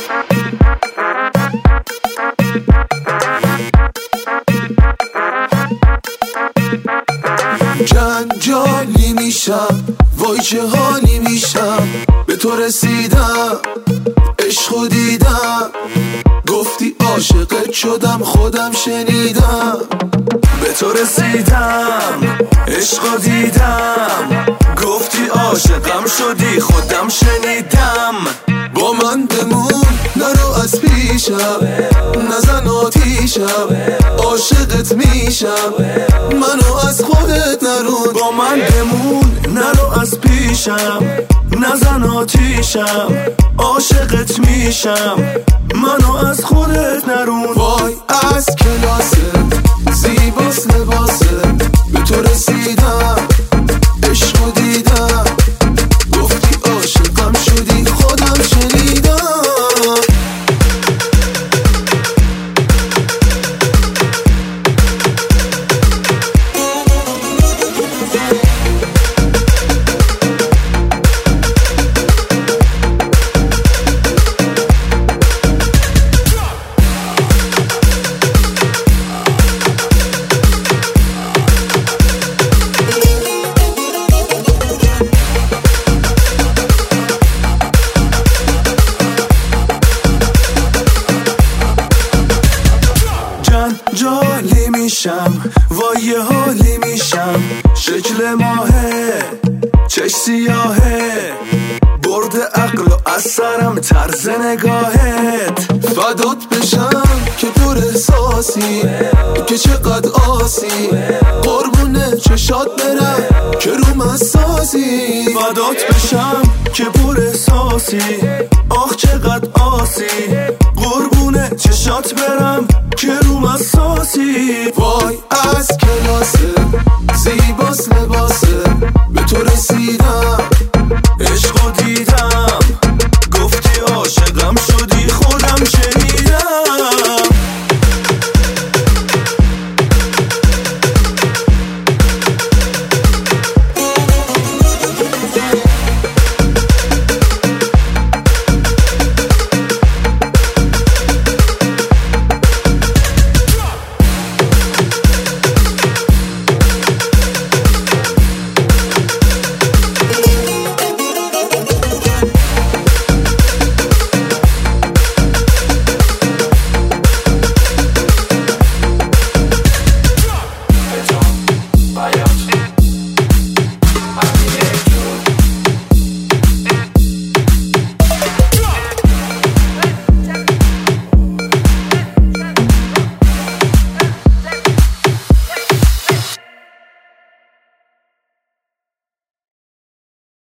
جنجالی میشم، وای چه حالی میشم، به تو رسیدم، عشقو دیدم، گفتی عاشقت شدم، خودم شنیدم. به تو رسیدم، عشقو دیدم، گفتی عاشقم شدی، خودم شنیدم. با من بمون، نرو از پیشم، نزن آتیشم، عاشقت میشم، منو از خودت نرون. با من بمون، نرو از پیشم، نزن آتیشم، عاشقت میشم، منو از خودت نرون. وای از کلاست، زیباست لباسه، به تو رسیدم، عشقو دیدم، گفتی عاشقم شدی، خودم شنیدم. جالی میشم، وای یه حالی میشم، شکل ماهه، چش سیاهه، برد عقل و از سرم طرز نگاهت. فدات بشم که پر احساسی، که چقدر آسی، قربونه چشات برم که روم اساسی. فدات بشم که پر احساسی، آخ چقدر آسی، قربونه چشات برم که روم اساسی. وای از کلاسه